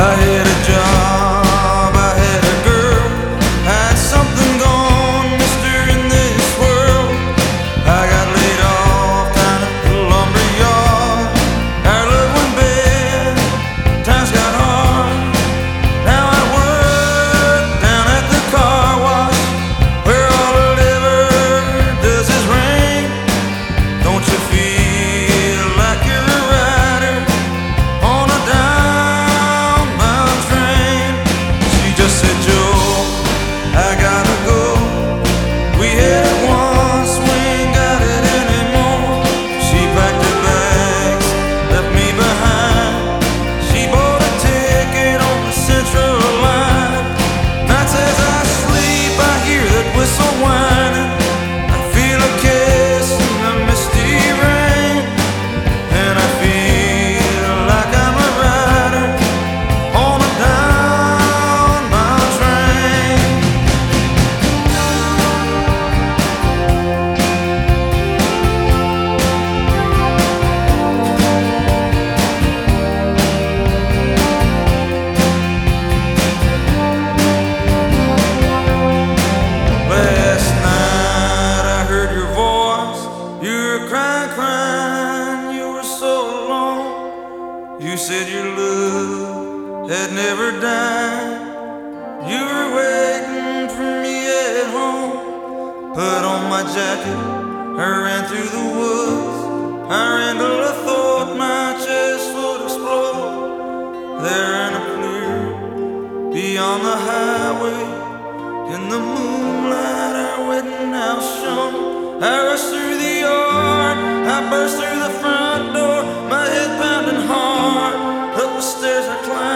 I had a job, I had a girl, had something gone, mister, in this world. I got laid off down at the lumber yard. Our love went bad, times got hard. Now I work down at the car wash, where all it ever does is rain. Don't you feel like you're a rider on a downbound train? She just said, Joe, I gotta go. We had it once, we ain't got it anymore. She packed her bags, left me behind. She bought a ticket on the Central Line. Nights as I sleep, I hear that whistle whining. I feel a kiss in the misty rain, and I feel like I'm a rider on a downbound train. Last night I heard your voice. You were crying, crying, you were so alone. You said your love had never died. You were waiting for me at home. Put on my jacket, I ran through the woods. I ran till I thought my chest would explode. There in a clearing beyond the highway, in the moonlight, our wedding house shone. I rushed through the yard, I burst through the front door, my head pounding hard. Up the stairs I climbed.